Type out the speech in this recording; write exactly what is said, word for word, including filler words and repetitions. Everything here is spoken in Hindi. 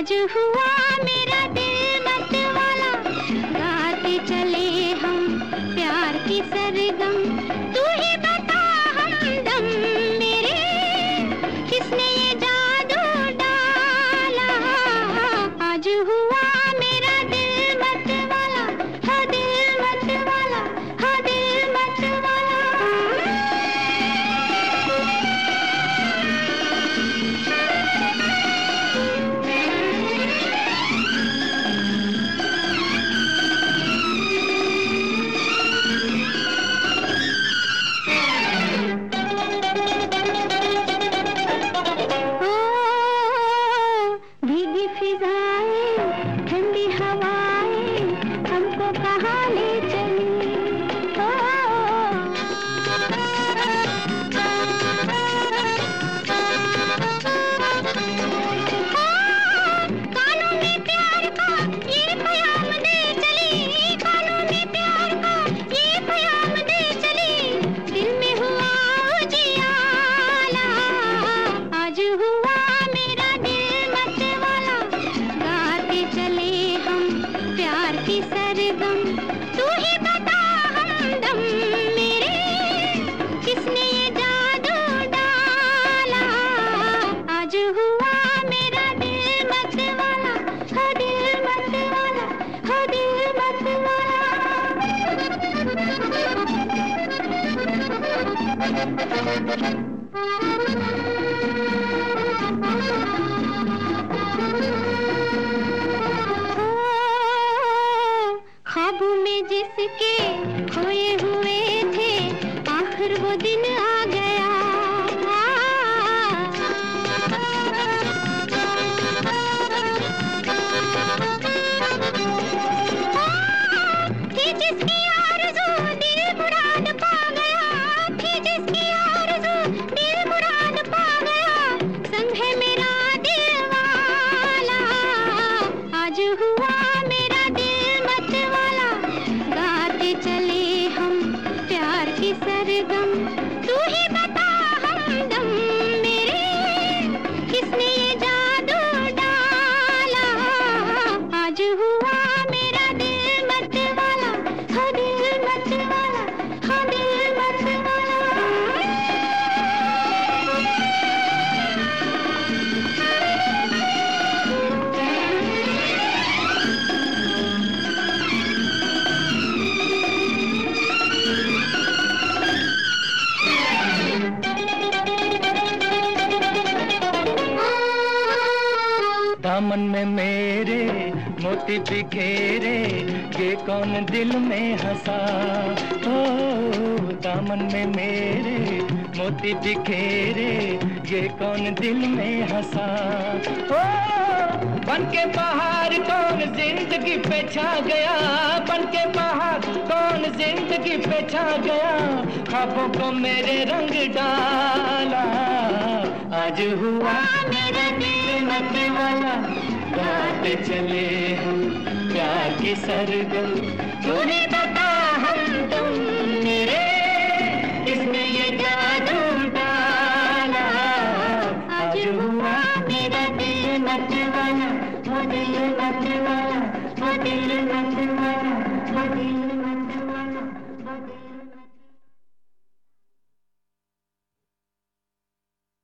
आज हुआ मेरा दिल मत वाला, गाते चले हम प्यार की सरगम। तू ही बता हमदम मेरे, किसने ये जादू डाला। आज हुआ मेरा दिल मत वाला, हाँ दिल मत वाला, हाँ दिल मत वाला। ठंडी हवाएं हमको कहाँ ले चली। ओ, कानों में प्यार का ये प्याम दे चली, कानों में प्यार का ये प्याम दे चली, दिल में हुआ उजियाला। आज हुआ मेरा दिल मत वाला, गाते चले हम प्यार की सरगम। तू ही बता हमदम मेरे, किसने ये जादू डाला। आज हुआ मेरा दिल मत वाला, हाँ दिल मत वाला, हाँ दिल मत वाला। ख्वाबों में जिसके खोए हुए थे, आखिर वो दिन आ गया। थी जिसकी आरज़ू दिल मुराद पा गया, थी जिसकी आरज़ू दिल मुराद पा गया, संग है मेरा दिल वाला। आज हुआ मेरा दिल मत वाला, गाते चले हम प्यार की सरगम। तू ही बता हमदम मेरे, किसने ये जादू डाला। आज हुआ मेरा दिल मत वाला, हाँ दिल मत वाला, हाँ दिल मत वाला। दामन में मेरे मोती बिखेरे, ये कौन दिल में हंसा। ओ दामन में मेरे मोती बिखेरे, ये कौन दिल में हंसा। ओ बन के पहाड़ कौन जिंदगी पे छा गया, बन के पहाड़ कौन जिंदगी पे छा गया, ख्वाबों को मेरे रंग डाला। आज हुआ मेरा दिल मत वाला, गाते चले हम प्यार की सरगम। तूने बता हम तुम मेरे, इसमें ये जादू डाला। आज हुआ मेरा दिल मत वाला, वो दिल मत वाला, वो दिल मत वाला, वो दिल